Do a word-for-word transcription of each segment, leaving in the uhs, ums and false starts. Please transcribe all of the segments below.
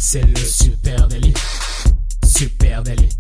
C'est le super délit. Super délit.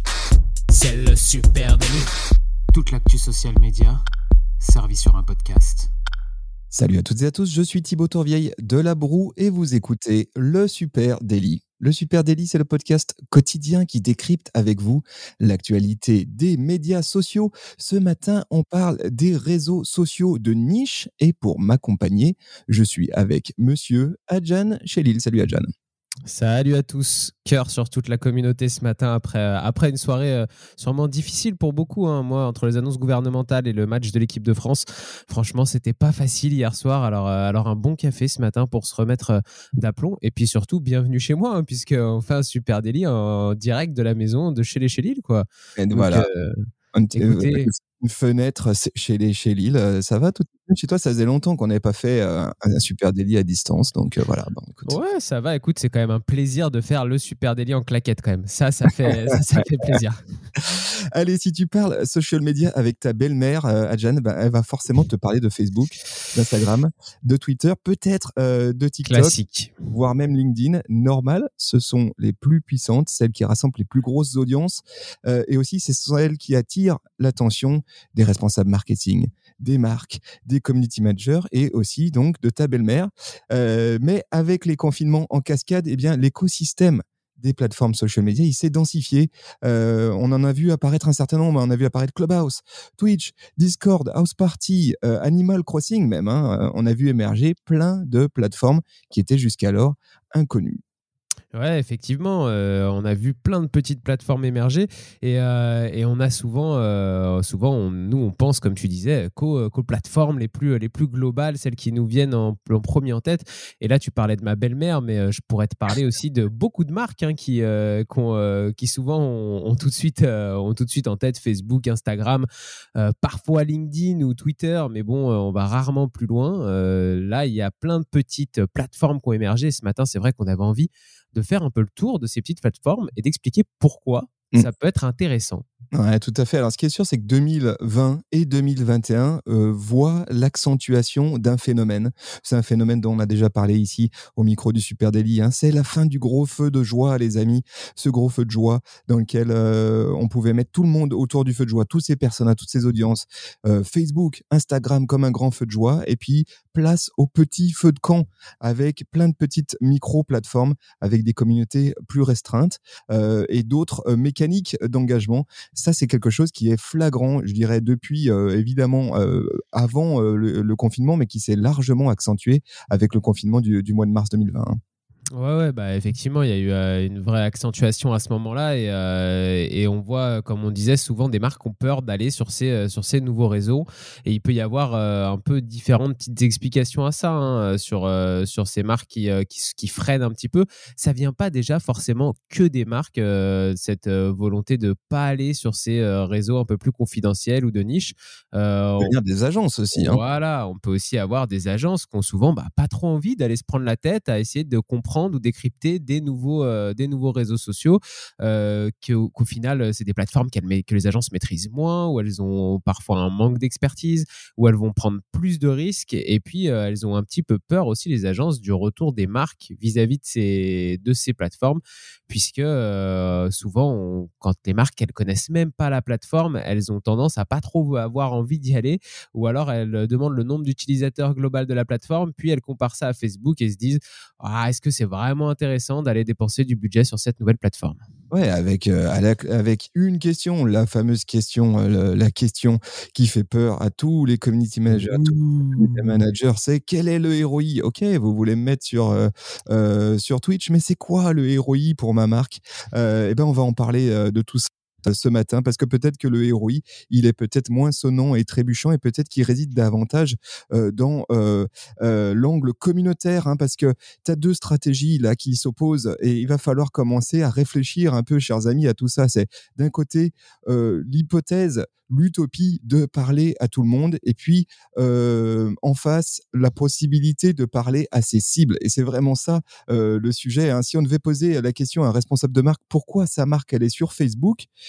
C'est le super délit. Toute l'actu social média servie sur un podcast. Salut à toutes et à tous, je suis Thibaut Tourvieille de La Broue et vous écoutez le Super Daily. Le Super Daily, c'est le podcast quotidien qui décrypte avec vous l'actualité des médias sociaux. Ce matin, on parle des réseaux sociaux de niche et pour m'accompagner, je suis avec monsieur Adjan Chélil. Salut Adjan. Salut à tous, cœur sur toute la communauté ce matin après, après une soirée euh, sûrement difficile pour beaucoup. Hein. Moi, entre les annonces gouvernementales et le match de l'équipe de France, franchement, c'était pas facile hier soir. Alors, euh, alors un bon café ce matin pour se remettre euh, d'aplomb. Et puis surtout, bienvenue chez moi, hein, puisqu'on fait un super délit en direct de la maison de chez les Chélil, quoi. Et Donc, voilà. euh, On, écoutez... Une fenêtre chez les Chélil, ça va tout chez toi? Ça faisait longtemps qu'on n'avait pas fait un, un super délit à distance, donc euh, voilà. Bon, écoute. Ouais, ça va. Écoute, c'est quand même un plaisir de faire le super délit en claquette quand même. Ça, ça fait, ça, ça fait plaisir. Allez, si tu parles social media avec ta belle-mère, euh, Adjan, ben, elle va forcément te parler de Facebook, d'Instagram, de Twitter, peut-être euh, de TikTok, classique, voire même LinkedIn. Normal, ce sont les plus puissantes, celles qui rassemblent les plus grosses audiences, euh, et aussi ce sont elles qui attirent l'attention des responsables marketing, des marques, des community managers et aussi donc de ta belle-mère. Euh, mais avec les confinements en cascade, eh bien l'écosystème des plateformes social media, il s'est densifié. Euh, on en a vu apparaître un certain nombre. On a vu apparaître Clubhouse, Twitch, Discord, House Party, euh, Animal Crossing même. Hein. On a vu émerger plein de plateformes qui étaient jusqu'alors inconnues. Ouais, effectivement, euh, on a vu plein de petites plateformes émerger et, euh, et on a souvent, euh, souvent on, nous on pense, comme tu disais, qu'aux, qu'aux plateformes les plus, les plus globales, celles qui nous viennent en, en premier en tête. Et là, tu parlais de ma belle-mère, mais euh, je pourrais te parler aussi de beaucoup de marques hein, qui, euh, euh, qui souvent ont, ont, tout de suite, euh, ont tout de suite en tête Facebook, Instagram, euh, parfois LinkedIn ou Twitter, mais bon, on va rarement plus loin. Euh, là, il y a plein de petites plateformes qui ont émergé. Ce matin, c'est vrai qu'on avait envie de faire un peu le tour de ces petites plateformes et d'expliquer pourquoi mmh. ça peut être intéressant. Ouais, tout à fait. Alors, ce qui est sûr, c'est que deux mille vingt et deux mille vingt et un euh, voient l'accentuation d'un phénomène. C'est un phénomène dont on a déjà parlé ici au micro du Super Daily. Hein. C'est la fin du gros feu de joie, les amis. Ce gros feu de joie dans lequel euh, on pouvait mettre tout le monde autour du feu de joie, toutes ces personnes, toutes ces audiences. Euh, Facebook, Instagram comme un grand feu de joie. Et puis, place au petit feu de camp avec plein de petites micro-plateformes avec des communautés plus restreintes euh, et d'autres euh, mécaniques d'engagement. Ça, c'est quelque chose qui est flagrant, je dirais, depuis euh, évidemment euh, avant euh, le, le confinement, mais qui s'est largement accentué avec le confinement du, du mois de mars deux mille vingt. Hein. Ouais, ouais, bah effectivement, il y a eu euh, une vraie accentuation à ce moment-là et, euh, et on voit, comme on disait, souvent des marques ont peur d'aller sur ces, euh, sur ces nouveaux réseaux et il peut y avoir euh, un peu différentes petites explications à ça hein, sur, euh, sur ces marques qui, euh, qui, qui freinent un petit peu. Ça vient pas déjà forcément que des marques, euh, cette euh, volonté de pas aller sur ces euh, réseaux un peu plus confidentiels ou de niche. Euh, il peut y avoir des agences aussi. Hein. Voilà, on peut aussi avoir des agences qui ont souvent bah, pas trop envie d'aller se prendre la tête à essayer de comprendre ou décrypter des nouveaux, euh, des nouveaux réseaux sociaux euh, qu'au, qu'au final, c'est des plateformes que les agences maîtrisent moins, où elles ont parfois un manque d'expertise, où elles vont prendre plus de risques et puis euh, elles ont un petit peu peur aussi, les agences, du retour des marques vis-à-vis de ces, de ces plateformes, puisque euh, souvent, on, quand les marques, elles connaissent même pas la plateforme, elles ont tendance à pas trop avoir envie d'y aller, ou alors elles demandent le nombre d'utilisateurs global de la plateforme, puis elles comparent ça à Facebook et se disent « Ah, est-ce que c'est vraiment intéressant d'aller dépenser du budget sur cette nouvelle plateforme ?» Ouais, avec, euh, avec une question, la fameuse question, euh, la question qui fait peur à tous les community managers, à tous les community managers, c'est quel est le R O I? Ok, vous voulez me mettre sur, euh, euh, sur Twitch, mais c'est quoi le R O I pour ma marque? euh, Eh ben, on va en parler euh, de tout ça ce matin, parce que peut-être que le R O I, il est peut-être moins sonnant et trébuchant, et peut-être qu'il réside davantage euh, dans euh, euh, l'angle communautaire, hein, parce que tu as deux stratégies là qui s'opposent, et il va falloir commencer à réfléchir un peu, chers amis, à tout ça. C'est d'un côté euh, l'hypothèse, l'utopie de parler à tout le monde, et puis euh, en face, la possibilité de parler à ses cibles. Et c'est vraiment ça euh, le sujet. Hein. Si on devait poser la question à un responsable de marque, pourquoi sa marque elle est sur Facebook,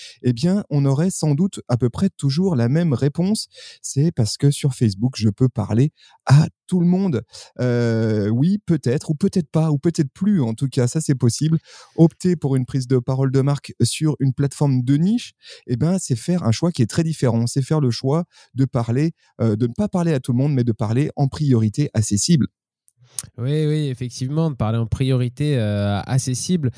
eh bien, on aurait sans doute à peu près toujours la même réponse. C'est parce que sur Facebook, je peux parler à tout le monde. Euh, oui, peut-être, ou peut-être pas, ou peut-être plus. En tout cas, ça, c'est possible. Opter pour une prise de parole de marque sur une plateforme de niche, eh ben, c'est faire un choix qui est très différent. C'est faire le choix de parler, euh, de ne pas parler à tout le monde, mais de parler en priorité à ses cibles. Oui, oui, effectivement, de parler en priorité euh, à ses cibles.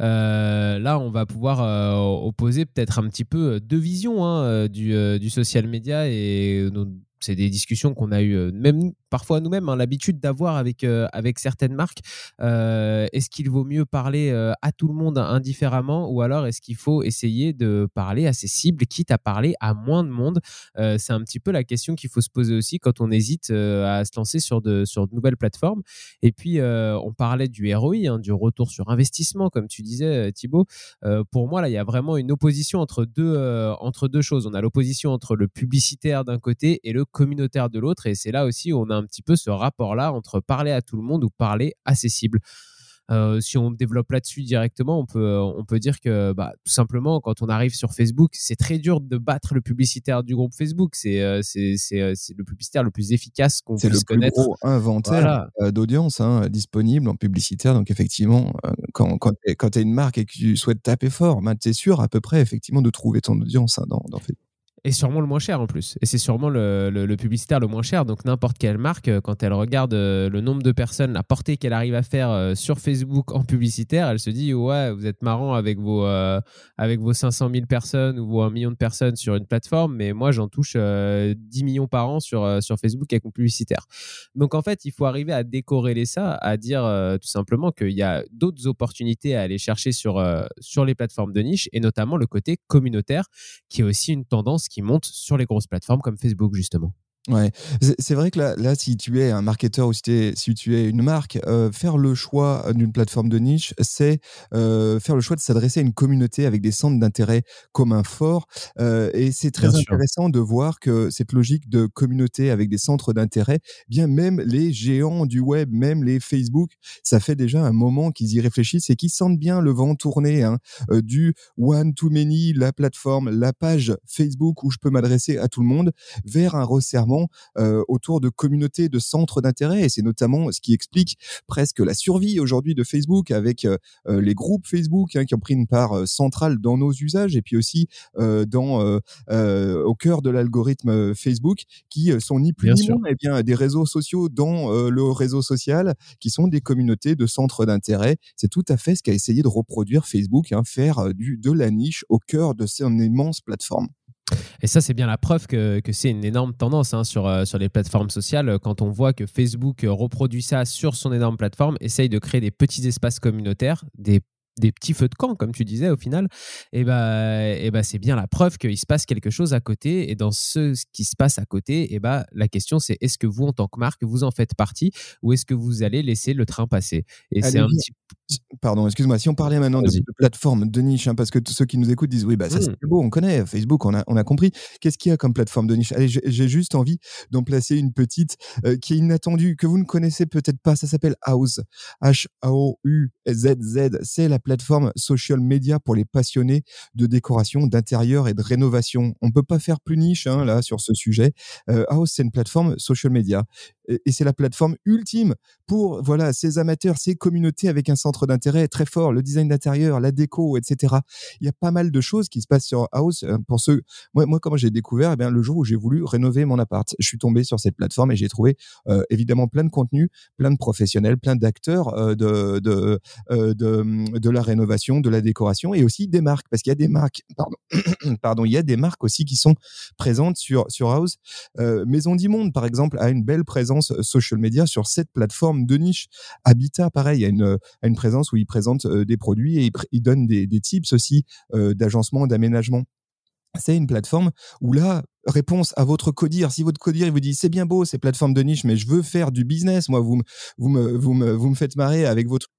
Euh, là, on va pouvoir euh, opposer peut-être un petit peu deux visions hein, euh, du, euh, du social media et nos c'est des discussions qu'on a eues, euh, même parfois nous-mêmes, hein, l'habitude d'avoir avec, euh, avec certaines marques. Euh, est-ce qu'il vaut mieux parler euh, à tout le monde indifféremment ou alors est-ce qu'il faut essayer de parler à ses cibles, quitte à parler à moins de monde? Euh, C'est un petit peu la question qu'il faut se poser aussi quand on hésite euh, à se lancer sur de, sur de nouvelles plateformes. Et puis, euh, on parlait du R O I, hein, du retour sur investissement, comme tu disais, Thibaut. Euh, pour moi, là, il y a vraiment une opposition entre deux, euh, entre deux choses. On a l'opposition entre le publicitaire d'un côté et le communautaire de l'autre. Et c'est là aussi où on a un petit peu ce rapport-là entre parler à tout le monde ou parler à ses cibles. Euh, si on développe là-dessus directement, on peut, on peut dire que bah, tout simplement, quand on arrive sur Facebook, c'est très dur de battre le publicitaire du groupe Facebook. C'est, euh, c'est, c'est, euh, c'est le publicitaire le plus efficace qu'on c'est puisse connaître. C'est le connaître. plus gros inventaire Voilà. euh, d'audience hein, disponible en publicitaire. Donc effectivement, euh, quand, quand tu es une marque et que tu souhaites taper fort, ben, tu es sûr à peu près effectivement de trouver ton audience hein, dans, dans Facebook. Et sûrement le moins cher en plus. Et c'est sûrement le, le, le publicitaire le moins cher. Donc n'importe quelle marque, quand elle regarde le nombre de personnes, la portée qu'elle arrive à faire sur Facebook en publicitaire, elle se dit ouais, vous êtes marrant avec vos, euh, avec vos cinq cent mille personnes ou vos un million de personnes sur une plateforme, mais moi j'en touche euh, dix millions par an sur, euh, sur Facebook avec mon publicitaire. Donc en fait, il faut arriver à décorréler ça, à dire euh, tout simplement qu'il y a d'autres opportunités à aller chercher sur, euh, sur les plateformes de niche et notamment le côté communautaire qui est aussi une tendance qui monte sur les grosses plateformes comme Facebook, justement. Ouais, c'est vrai que là, là, si tu es un marketeur ou si, es, si tu es une marque, euh, faire le choix d'une plateforme de niche, c'est euh, faire le choix de s'adresser à une communauté avec des centres d'intérêt communs forts. Euh, et c'est très Bien intéressant sûr. de voir que cette logique de communauté avec des centres d'intérêt, bien même les géants du web, même les Facebook, ça fait déjà un moment qu'ils y réfléchissent et qu'ils sentent bien le vent tourner hein, euh, du one to many, la plateforme, la page Facebook où je peux m'adresser à tout le monde, vers un resserrement Euh, autour de communautés, de centres d'intérêt. Et c'est notamment ce qui explique presque la survie aujourd'hui de Facebook avec euh, les groupes Facebook hein, qui ont pris une part euh, centrale dans nos usages et puis aussi euh, dans, euh, euh, au cœur de l'algorithme Facebook qui euh, sont ni plus Bien ni sûr. moins eh bien, des réseaux sociaux dans euh, le réseau social qui sont des communautés de centres d'intérêt. C'est tout à fait ce qu'a essayé de reproduire Facebook, hein, faire du, de la niche au cœur de son immense plateforme. Et ça, c'est bien la preuve que, que c'est une énorme tendance hein, sur, euh, sur les plateformes sociales. Quand on voit que Facebook reproduit ça sur son énorme plateforme, essaye de créer des petits espaces communautaires, des des petits feux de camp, comme tu disais au final, et bah, et bah, c'est bien la preuve qu'il se passe quelque chose à côté. Et dans ce, ce qui se passe à côté, et bah, la question c'est est-ce que vous, en tant que marque, vous en faites partie ou est-ce que vous allez laisser le train passer? Et Allez, c'est un petit Pardon, excuse-moi. Si on parlait maintenant de, de plateforme de niche, hein, parce que tous ceux qui nous écoutent disent oui, bah ça mmh. c'est beau, on connaît Facebook, on a, on a compris. Qu'est-ce qu'il y a comme plateforme de niche? Allez, j'ai, j'ai juste envie d'en placer une petite euh, qui est inattendue, que vous ne connaissez peut-être pas. Ça s'appelle Houzz, H O U Z Z. C'est la plateforme social media pour les passionnés de décoration, d'intérieur et de rénovation. On peut pas faire plus niche hein, là sur ce sujet. Euh, Houzz, c'est une plateforme social media. Et c'est la plateforme ultime pour voilà ces amateurs, ces communautés avec un centre d'intérêt très fort, le design d'intérieur, la déco, et cetera. Il y a pas mal de choses qui se passent sur Houzz. Pour ceux, moi, moi comment j'ai découvert, eh bien, le jour où j'ai voulu rénover mon appart, je suis tombé sur cette plateforme et j'ai trouvé euh, évidemment plein de contenus, plein de professionnels, plein d'acteurs euh, de, de, euh, de, de la rénovation, de la décoration et aussi des marques, parce qu'il y a des marques, pardon, pardon, il y a des marques aussi qui sont présentes sur, sur Houzz. Euh, Maison du Monde, par exemple, a une belle présence social media sur cette plateforme de niche. Habitat, pareil, a une, a une présence où ils présentent euh, des produits et ils, pr- ils donnent des, des tips aussi euh, d'agencement, d'aménagement. C'est une plateforme où là, réponse à votre codir, si votre codir il vous dit c'est bien beau ces plateformes de niche, mais je veux faire du business, moi vous me, vous me, vous me, vous me faites marrer avec votre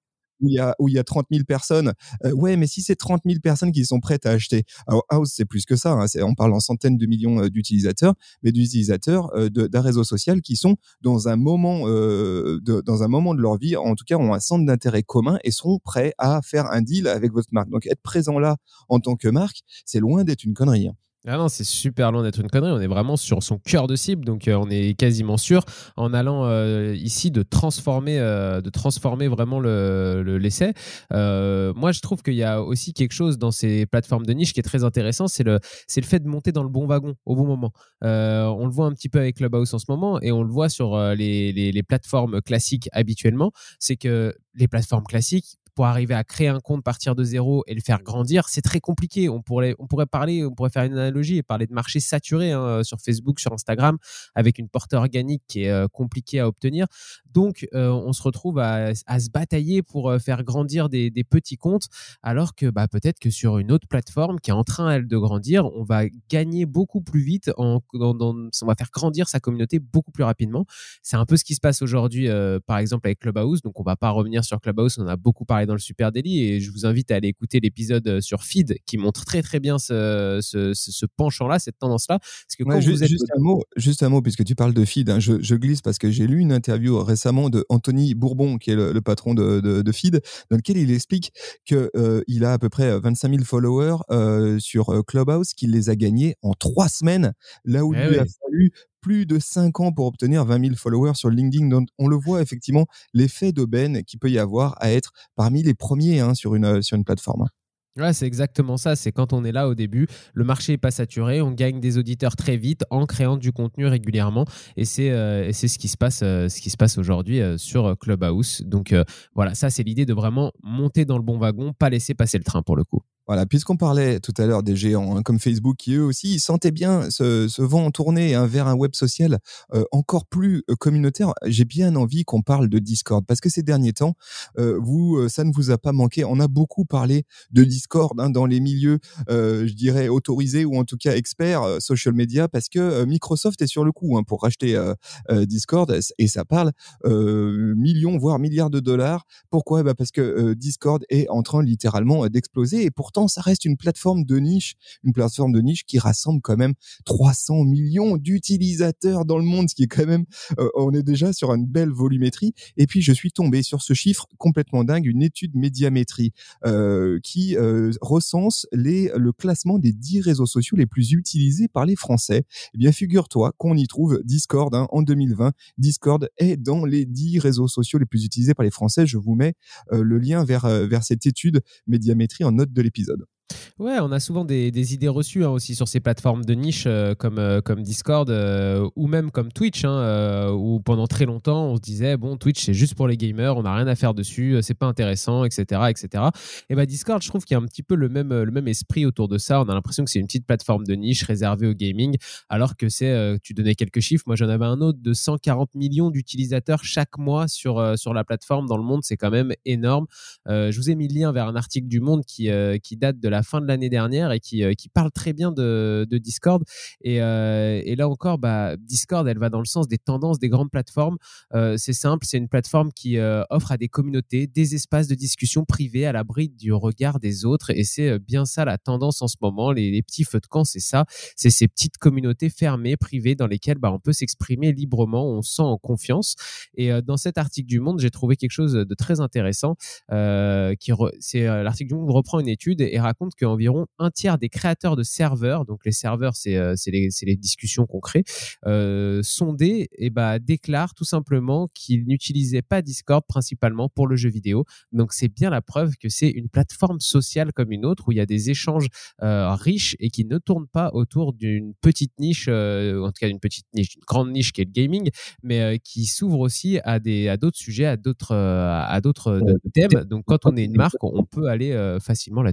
où il y a où il y a trente mille personnes. Euh, ouais, mais si c'est trente mille personnes qui sont prêtes à acheter, alors House c'est plus que ça. Hein, c'est, on parle en centaines de millions euh, d'utilisateurs, mais d'utilisateurs euh, de, d'un réseau social qui sont dans un moment euh, de, dans un moment de leur vie, en tout cas ont un centre d'intérêt commun et seront prêts à faire un deal avec votre marque. Donc être présent là en tant que marque, c'est loin d'être une connerie. Hein. Ah non, c'est super loin d'être une connerie. On est vraiment sur son cœur de cible, donc euh, on est quasiment sûr, en allant euh, ici, de transformer, euh, de transformer vraiment le, le, l'essai. Euh, moi, je trouve qu'il y a aussi quelque chose dans ces plateformes de niche qui est très intéressant, c'est le, c'est le fait de monter dans le bon wagon au bon moment. Euh, on le voit un petit peu avec Clubhouse en ce moment, et on le voit sur euh, les, les, les plateformes classiques habituellement. C'est que les plateformes classiques, pour arriver à créer un compte, partir de zéro et le faire grandir, c'est très compliqué. On pourrait, on pourrait parler, on pourrait faire une analogie et parler de marché saturé hein, sur Facebook, sur Instagram, avec une portée organique qui est euh, compliquée à obtenir. Donc, euh, on se retrouve à, à se batailler pour euh, faire grandir des, des petits comptes, alors que bah, peut-être que sur une autre plateforme qui est en train, elle, de grandir, on va gagner beaucoup plus vite, en, dans, dans, on va faire grandir sa communauté beaucoup plus rapidement. C'est un peu ce qui se passe aujourd'hui, euh, par exemple, avec Clubhouse. Donc, on ne va pas revenir sur Clubhouse, on en a beaucoup parlé dans le Super Daily, et je vous invite à aller écouter l'épisode sur Feed qui montre très très bien ce, ce, ce, ce penchant-là, cette tendance-là. Parce que quand ouais, vous juste, êtes... juste un mot, juste un mot, puisque tu parles de Feed, hein, je, je glisse parce que j'ai lu une interview récemment de Anthony Bourbon, qui est le, le patron de, de, de Feed, dans lequel il explique que euh, il a à peu près vingt-cinq mille followers euh, sur Clubhouse, qu'il les a gagnés en trois semaines, là où Eh il lui oui. a fallu plus de cinq ans pour obtenir vingt mille followers sur LinkedIn. Donc, on le voit effectivement, l'effet d'aubaine qu'il peut y avoir à être parmi les premiers hein, sur, une, sur une plateforme. Ouais, c'est exactement ça. C'est quand on est là au début, le marché n'est pas saturé, on gagne des auditeurs très vite en créant du contenu régulièrement. Et c'est, euh, et c'est ce qui se passe, euh, ce qui se passe aujourd'hui euh, sur Clubhouse. Donc euh, voilà, ça c'est l'idée de vraiment monter dans le bon wagon, pas laisser passer le train pour le coup. Voilà, puisqu'on parlait tout à l'heure des géants hein, comme Facebook qui eux aussi ils sentaient bien ce, ce vent tourner hein, vers un web social euh, encore plus euh, communautaire, j'ai bien envie qu'on parle de Discord parce que ces derniers temps, euh, vous, euh, ça ne vous a pas manqué. On a beaucoup parlé de Discord hein, dans les milieux, euh, je dirais autorisés ou en tout cas experts euh, social media parce que euh, Microsoft est sur le coup hein, pour racheter euh, euh, Discord et ça parle euh, millions voire milliards de dollars. Pourquoi ? Bah parce que euh, Discord est en train littéralement d'exploser et pour ça reste une plateforme de niche, une plateforme de niche qui rassemble quand même trois cents millions d'utilisateurs dans le monde, ce qui est quand même, euh, on est déjà sur une belle volumétrie. Et puis je suis tombé sur ce chiffre complètement dingue, une étude Médiamétrie euh, qui euh, recense les, le classement des dix réseaux sociaux les plus utilisés par les Français. Eh bien, figure-toi qu'on y trouve Discord hein, en deux mille vingt. Discord est dans les dix réseaux sociaux les plus utilisés par les Français. Je vous mets euh, le lien vers, euh, vers cette étude Médiamétrie en note de l'épisode. Ouais, on a souvent des, des idées reçues hein, aussi sur ces plateformes de niche euh, comme, euh, comme Discord euh, ou même comme Twitch, hein, euh, où pendant très longtemps on se disait bon, Twitch c'est juste pour les gamers, on n'a rien à faire dessus, c'est pas intéressant, et cetera, et cetera. Et bah Discord, je trouve qu'il y a un petit peu le même, le même esprit autour de ça. On a l'impression que c'est une petite plateforme de niche réservée au gaming, alors que c'est, euh, tu donnais quelques chiffres, moi j'en avais un autre de cent quarante millions d'utilisateurs chaque mois sur, euh, sur la plateforme dans le monde, c'est quand même énorme. Euh, je vous ai mis le lien vers un article du Monde qui, euh, qui date de la fin de l'année dernière et qui, euh, qui parle très bien de, de Discord. Et, euh, et là encore, bah, Discord, elle va dans le sens des tendances des grandes plateformes. Euh, c'est simple, c'est une plateforme qui euh, offre à des communautés des espaces de discussion privés à l'abri du regard des autres. Et c'est bien ça la tendance en ce moment. Les, les petits feux de camp, c'est ça. C'est ces petites communautés fermées, privées, dans lesquelles bah, on peut s'exprimer librement, on se sent en confiance. Et euh, dans cet article du Monde, j'ai trouvé quelque chose de très intéressant. Euh, qui re... c'est, euh, l'article du Monde reprend une étude et raconte qu'environ un tiers des créateurs de serveurs, donc les serveurs, c'est, euh, c'est, les, c'est les discussions qu'on crée, euh, sondés et bah, déclarent tout simplement qu'ils n'utilisaient pas Discord principalement pour le jeu vidéo. Donc c'est bien la preuve que c'est une plateforme sociale comme une autre où il y a des échanges euh, riches et qui ne tournent pas autour d'une petite niche, euh, en tout cas d'une petite niche, une grande niche qui est le gaming, mais euh, qui s'ouvre aussi à, des, à d'autres sujets, à d'autres, euh, à d'autres euh, thèmes. Donc quand on est une marque, on peut aller euh, facilement là-dessus.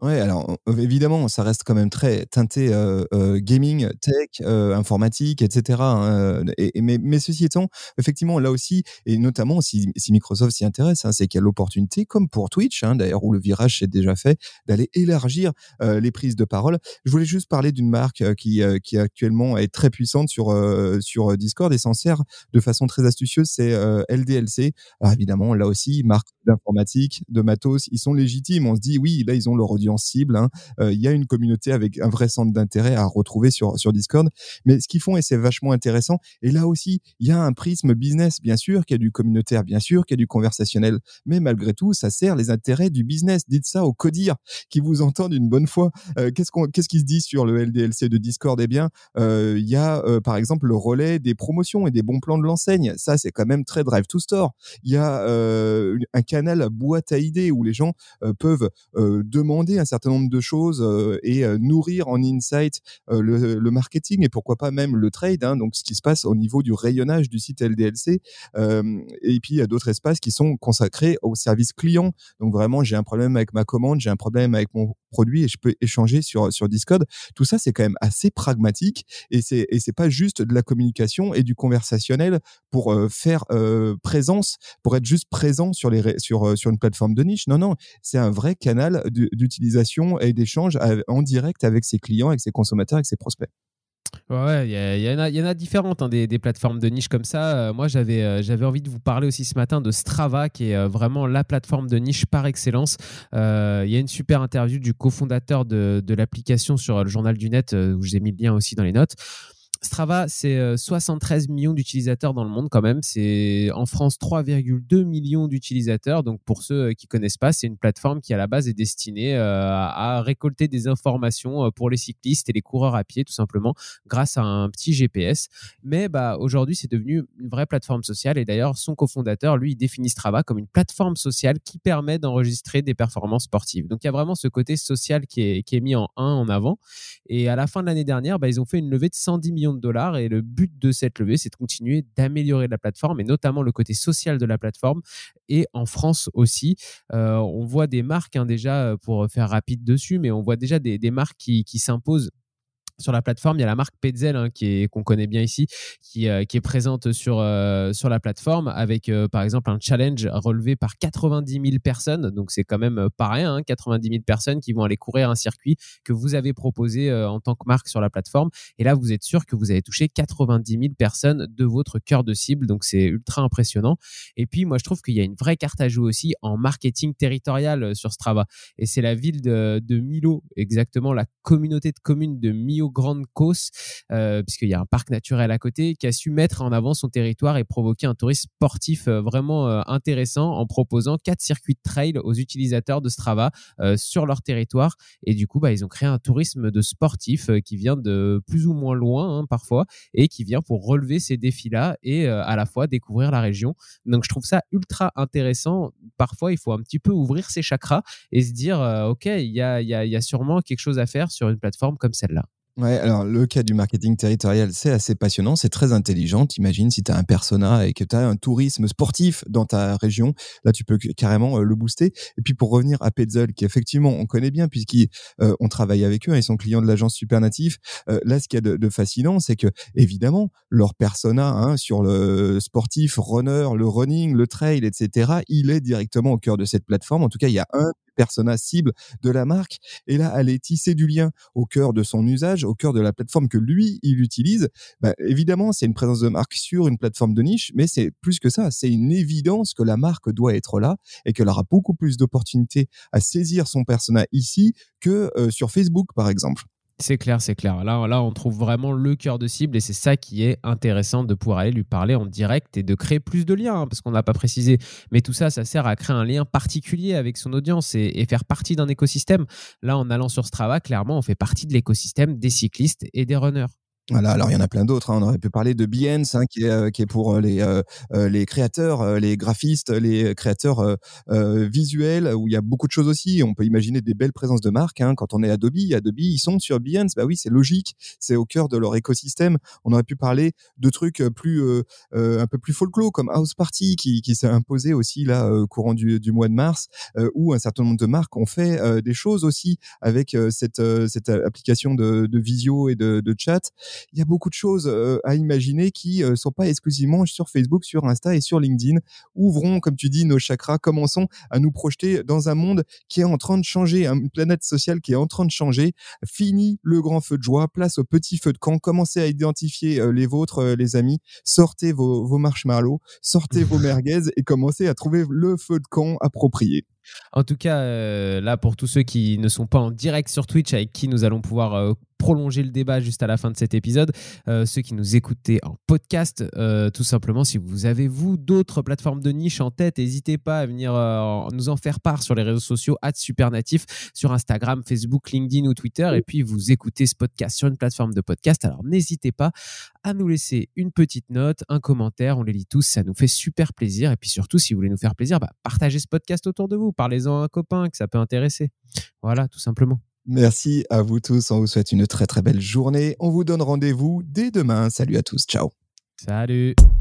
Ouais, alors euh, évidemment, ça reste quand même très teinté euh, euh, gaming, tech, euh, informatique, et cetera hein, euh, et, et- mais, mais ceci étant, effectivement, là aussi, et notamment si, si Microsoft s'y intéresse, hein, c'est qu'il y a l'opportunité, comme pour Twitch, hein, d'ailleurs, où le virage s'est déjà fait, d'aller élargir euh, les prises de parole. Je voulais juste parler d'une marque euh, qui, euh, qui actuellement est très puissante sur, euh, sur Discord et s'en sert de façon très astucieuse, c'est euh, L D L C. Alors évidemment, là aussi, marque d'informatique, de matos, ils sont légitimes. On se dit, oui, là, ils ont leur audience cible. hein. Euh, Il y a une communauté avec un vrai centre d'intérêt à retrouver sur, sur Discord. Mais ce qu'ils font, et c'est vachement intéressant, et là aussi, il y a un prisme business, bien sûr, qu'il y a du communautaire, bien sûr, qu'il y a du conversationnel. Mais malgré tout, ça sert les intérêts du business. Dites ça aux codir qui vous entendent une bonne fois. Euh, qu'est-ce, qu'on, qu'est-ce qui se dit sur le L D L C de Discord? Eh bien, euh, il y a, euh, par exemple, le relais des promotions et des bons plans de l'enseigne. Ça, c'est quand même très Drive to Store. Il y a euh, un canal boîte à idées où les gens euh, peuvent euh, demander un certain nombre de choses euh, et euh, nourrir en insight euh, le, le marketing et pourquoi pas même le trade, hein, donc ce qui se passe au niveau du rayonnage du site L D L C. Euh, et puis il y a d'autres espaces qui sont consacrés au service client. Donc vraiment, j'ai un problème avec ma commande, j'ai un problème avec mon produit et je peux échanger sur sur Discord. Tout ça, c'est quand même assez pragmatique et c'est et c'est pas juste de la communication et du conversationnel pour euh, faire euh, présence, pour être juste présent sur les ré- sur euh, sur une plateforme de niche. Non, non, c'est un vrai canal d'u- d'utilisation et d'échange à- en direct avec ses clients, avec ses consommateurs, avec ses prospects. Ouais, ouais, il y, a- il y en a, il y en a différentes, hein, des, des plateformes de niche comme ça. Euh, moi, j'avais, euh, j'avais envie de vous parler aussi ce matin de Strava, qui est euh, vraiment la plateforme de niche par excellence. Euh, Il y a une super interview du cofondateur de, de l'application sur le Journal du Net, euh, où j'ai mis le lien aussi dans les notes. Strava, c'est euh, soixante-treize millions d'utilisateurs dans le monde quand même. C'est en France trois virgule deux millions d'utilisateurs. Donc pour ceux euh, qui connaissent pas, c'est une plateforme qui à la base est destinée euh, à récolter des informations euh, pour les cyclistes et les coureurs à pied tout simplement grâce à un petit G P S. Mais bah aujourd'hui, c'est devenu une vraie plateforme sociale et d'ailleurs son cofondateur, lui, il définit Strava comme une plateforme sociale qui permet d'enregistrer des performances sportives. Donc il y a vraiment ce côté social qui est, qui est mis en un en avant. Et à la fin de l'année dernière, bah, ils ont fait une levée de cent dix millions de dollars et le but de cette levée, c'est de continuer d'améliorer la plateforme et notamment le côté social de la plateforme. Et en France aussi, euh, on voit des marques hein, déjà, pour faire rapide dessus, mais on voit déjà des, des marques qui, qui s'imposent sur la plateforme. Il y a la marque Petzl hein, qui est, qu'on connaît bien ici, qui, euh, qui est présente sur, euh, sur la plateforme avec euh, par exemple un challenge relevé par quatre-vingt-dix mille personnes. Donc c'est quand même pas rien, hein, quatre-vingt-dix mille personnes qui vont aller courir un circuit que vous avez proposé euh, en tant que marque sur la plateforme. Et là, vous êtes sûr que vous avez touché quatre-vingt-dix mille personnes de votre cœur de cible. Donc c'est ultra impressionnant. Et puis moi, je trouve qu'il y a une vraie carte à jouer aussi en marketing territorial sur Strava. Et c'est la ville de, de Milo, exactement la communauté de communes de Milo Grande Causse, euh, puisqu'il y a un parc naturel à côté, qui a su mettre en avant son territoire et provoquer un tourisme sportif euh, vraiment euh, intéressant en proposant quatre circuits de trail aux utilisateurs de Strava euh, sur leur territoire. Et du coup, bah, ils ont créé un tourisme de sportif euh, qui vient de plus ou moins loin hein, parfois et qui vient pour relever ces défis-là et euh, à la fois découvrir la région. Donc, je trouve ça ultra intéressant. Parfois, il faut un petit peu ouvrir ses chakras et se dire, euh, OK, il y a, y, a, y a sûrement quelque chose à faire sur une plateforme comme celle-là. Ouais, alors le cas du marketing territorial, c'est assez passionnant, c'est très intelligent. T'imagines si tu as un persona et que tu as un tourisme sportif dans ta région, là tu peux carrément euh, le booster. Et puis pour revenir à Petzl, qui effectivement on connaît bien puisqu'on euh, travaille avec eux, hein, ils sont clients de l'agence Supernatif. Euh, là, ce qu'il y a de, de fascinant, c'est que évidemment leur persona hein, sur le sportif, runner, le running, le trail, et cetera, il est directement au cœur de cette plateforme. En tout cas, il y a un persona cible de la marque. Et là, aller tisser du lien au cœur de son usage, au cœur de la plateforme que lui, il utilise, bah, évidemment, c'est une présence de marque sur une plateforme de niche, mais c'est plus que ça. C'est une évidence que la marque doit être là et qu'elle aura beaucoup plus d'opportunités à saisir son persona ici que euh, sur Facebook, par exemple. C'est clair, c'est clair. Là, là, on trouve vraiment le cœur de cible et c'est ça qui est intéressant de pouvoir aller lui parler en direct et de créer plus de liens, hein, parce qu'on n'a pas précisé. Mais tout ça, ça sert à créer un lien particulier avec son audience et, et faire partie d'un écosystème. Là, en allant sur Strava, clairement, on fait partie de l'écosystème des cyclistes et des runners. Voilà, alors il y en a plein d'autres, hein. On aurait pu parler de Behance, hein, qui est, euh, qui est pour les, euh, euh, les créateurs, euh, les graphistes, les créateurs euh, euh, visuels, où il y a beaucoup de choses aussi. On peut imaginer des belles présences de marques, hein. Quand on est Adobe, Adobe, ils sont sur Behance. Bah oui, c'est logique, c'est au cœur de leur écosystème. On aurait pu parler de trucs plus, euh, euh, un peu plus folklore, comme House Party, qui, qui s'est imposé aussi là, euh, courant du, du mois de mars, euh, où un certain nombre de marques ont fait euh, des choses aussi avec euh, cette, euh, cette application de, de visio et de, de chat. Il y a beaucoup de choses euh, à imaginer qui ne euh, sont pas exclusivement sur Facebook, sur Insta et sur LinkedIn. Ouvrons, comme tu dis, nos chakras, commençons à nous projeter dans un monde qui est en train de changer, une planète sociale qui est en train de changer. Fini le grand feu de joie, place au petit feu de camp, commencez à identifier euh, les vôtres, euh, les amis, sortez vos, vos marshmallows, sortez vos merguez et commencez à trouver le feu de camp approprié. En tout cas, euh, là, pour tous ceux qui ne sont pas en direct sur Twitch, avec qui nous allons pouvoir euh, prolonger le débat juste à la fin de cet épisode, euh, ceux qui nous écoutez en podcast, euh, tout simplement, si vous avez, vous, d'autres plateformes de niche en tête, n'hésitez pas à venir euh, nous en faire part sur les réseaux sociaux, arobase supernatif, sur Instagram, Facebook, LinkedIn ou Twitter. Et puis, vous écoutez ce podcast sur une plateforme de podcast. Alors, n'hésitez pas à nous laisser une petite note, un commentaire. On les lit tous, ça nous fait super plaisir. Et puis surtout, si vous voulez nous faire plaisir, bah, partagez ce podcast autour de vous. Parlez-en à un copain que ça peut intéresser. Voilà, tout simplement. Merci à vous tous. On vous souhaite une très très belle journée. On vous donne rendez-vous dès demain. Salut à tous. Ciao. Salut.